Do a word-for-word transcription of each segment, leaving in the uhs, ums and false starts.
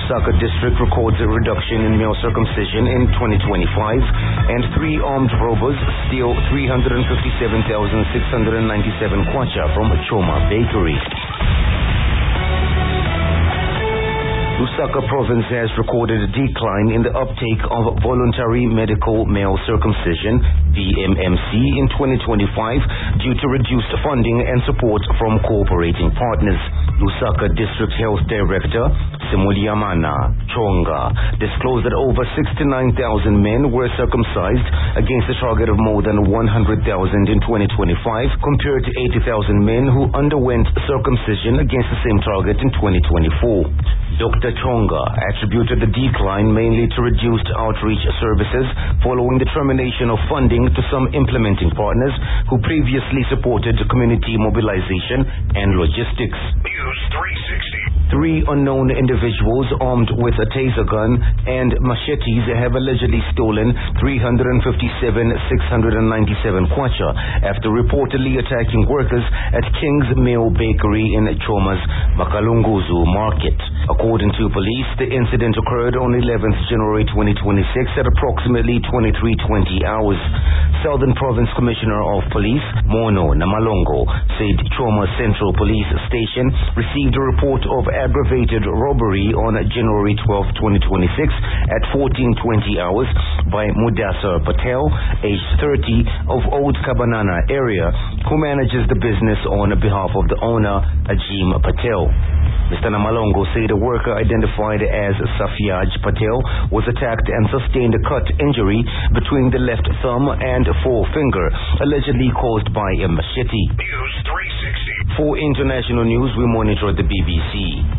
Lusaka district records a reduction in male circumcision in twenty twenty-five, and three armed robbers steal three hundred fifty-seven thousand six hundred ninety-seven kwacha from Choma Bakery. Lusaka province has recorded a decline in the uptake of voluntary medical male circumcision, V M M C, in twenty twenty-five due to reduced funding and support from cooperating partners. Lusaka District Health Director Simuliamana Chonga disclosed that over sixty-nine thousand men were circumcised against a target of more than one hundred thousand in twenty twenty-five, compared to eighty thousand men who underwent circumcision against the same target in twenty twenty-four. Doctor Chonga attributed the decline mainly to reduced outreach services following the termination of funding to some implementing partners who previously supported community mobilization and logistics. News three sixty. Three unknown individuals armed with a taser gun and machetes have allegedly stolen three hundred fifty-seven thousand six hundred ninety-seven kwacha after reportedly attacking workers at King's Meal Bakery in Choma's Makalunguzu market. According to police, the incident occurred on eleventh January twenty twenty-six at approximately twenty-three twenty hours. Southern Province Commissioner of Police, Mono Namalongo, said Choma Central Police Station received a report of aggravated robbery on January twelfth, twenty twenty-six at fourteen twenty hours by Mudassar Patel, aged thirty, of Old Kabanana area, who manages the business on behalf of the owner, Ajim Patel. Mister Namalongo said a worker identified as Safiaj Patel was attacked and sustained a cut injury between the left thumb and forefinger, allegedly caused by a machete. News three sixty. For international news, we monitor the B B C.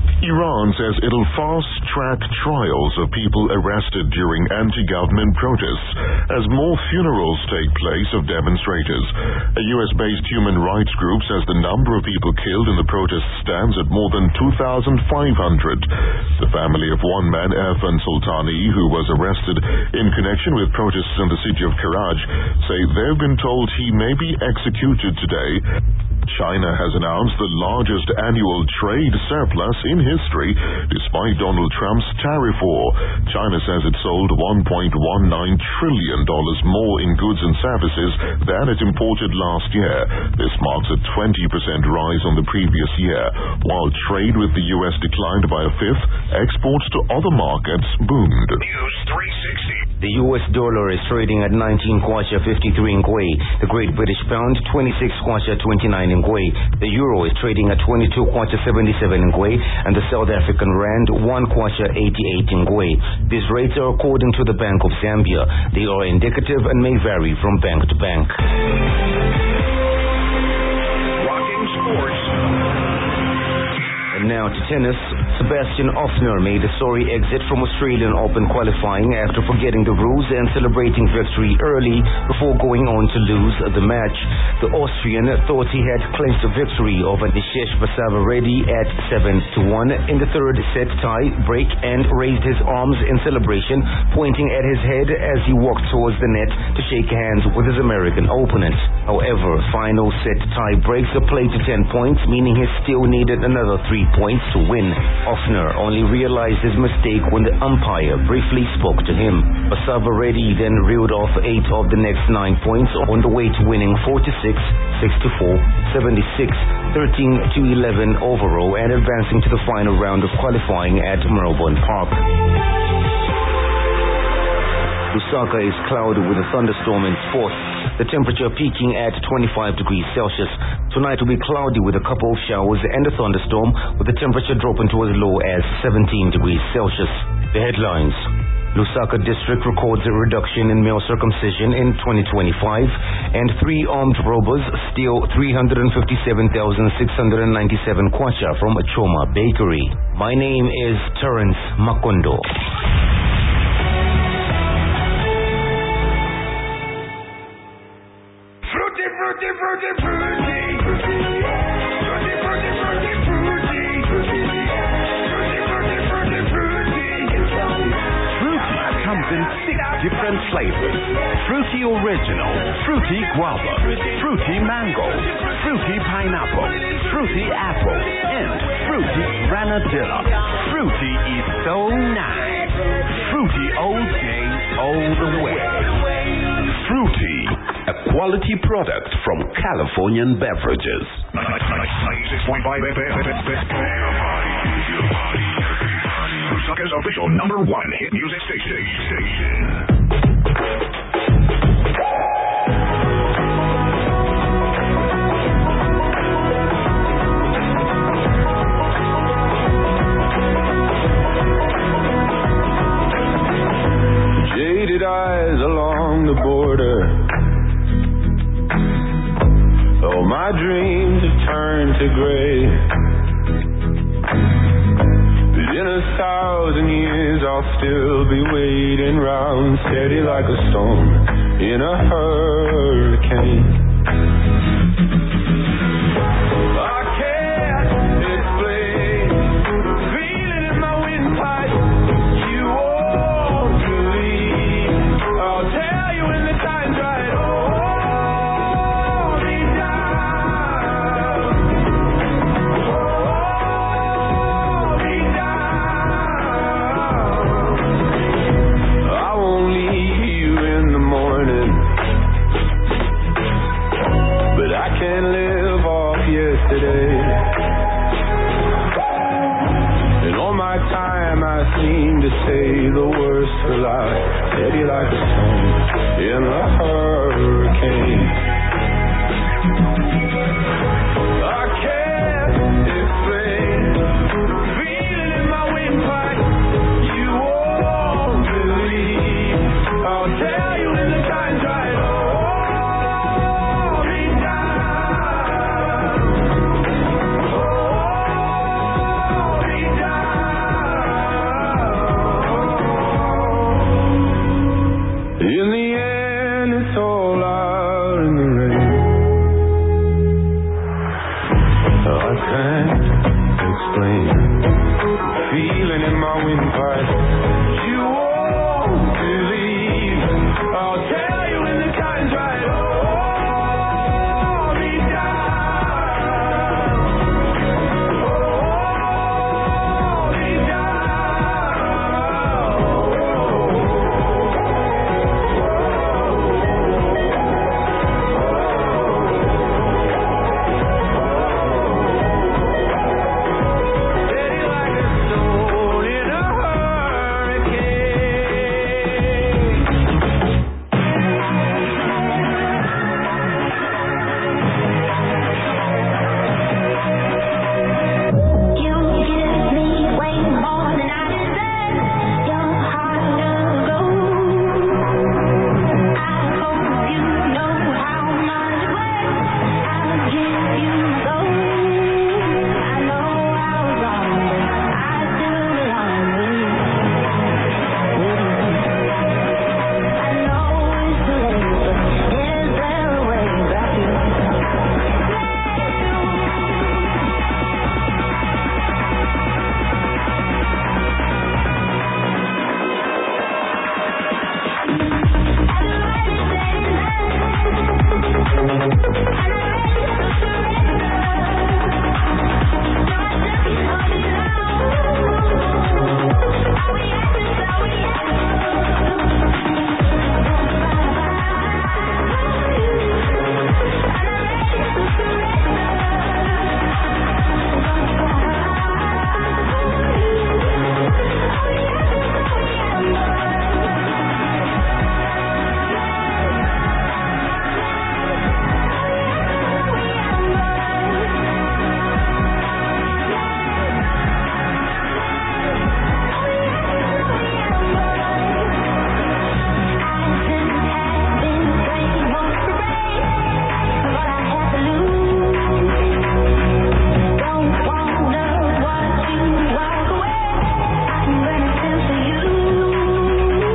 Iran says it'll fast-track trials of people arrested during anti-government protests as more funerals take place of demonstrators. A U S-based human rights group says the number of people killed in the protests stands at more than two thousand five hundred. The family of one man, Irfan Sultani, who was arrested in connection with protests in the city of Karaj, say they've been told he may be executed today. China has announced the largest annual trade surplus in history despite Donald Trump's tariff war. China says it sold one point one nine trillion dollars more in goods and services than it imported last year. This marks a twenty percent rise on the previous year. While trade with the U S declined by a fifth, exports to other markets boomed. News three sixty. The U S dollar is trading at nineteen kwacha fifty-three ngwe. The Great British Pound twenty-six kwacha twenty-nine ngwe. The euro is trading at twenty-two kwacha seventy-seven ngwe, and the South African rand one kwacha eighty-eight ngwe. These rates are according to the Bank of Zambia. They are indicative and may vary from bank to bank. Rocking sports. And now to tennis. Sebastian Ofner made a sorry exit from Australian Open qualifying after forgetting the rules and celebrating victory early before going on to lose the match. The Austrian thought he had clinched a victory over Nishesh Basavareddy at seven to one in the third set tie break and raised his arms in celebration, pointing at his head as he walked towards the net to shake hands with his American opponent. However, final set tie breaks are played to ten points, meaning he still needed another three points to win. Ofner only realized his mistake when the umpire briefly spoke to him. Basavareddy then reeled off eight of the next nine points on the way to winning forty-six, sixty-four, seventy-six, thirteen to eleven overall and advancing to the final round of qualifying at Melbourne Park. Lusaka is cloudy with a thunderstorm in force. The temperature peaking at twenty-five degrees Celsius. Tonight will be cloudy with a couple of showers and a thunderstorm, with the temperature dropping to as low as seventeen degrees Celsius. The headlines. Lusaka district records a reduction in male circumcision in twenty twenty-five, and three armed robbers steal three hundred fifty-seven thousand six hundred ninety-seven kwacha from Choma Bakery. My name is Terence Makondo. Fruity, fruity, fruity, fruity, fruity, fruity, fruity, fruity, fruity, fruity, fruity, fruity, fruity. Fruity comes in six different flavors. Fruity Original, Fruity Guava, Fruity Mango, Fruity Pineapple, Fruity Apple, and Fruity Granadilla. Fruity is so nice. Fruity all day, all the way. Fruity, a quality product from Californian Beverages. ninety-six point five F M. Sucker's official number one hit music station. Jaded eyes along the border. Oh, my dreams have turned to gray. But in a thousand years I'll still be waiting round, steady like a stone in a hurricane.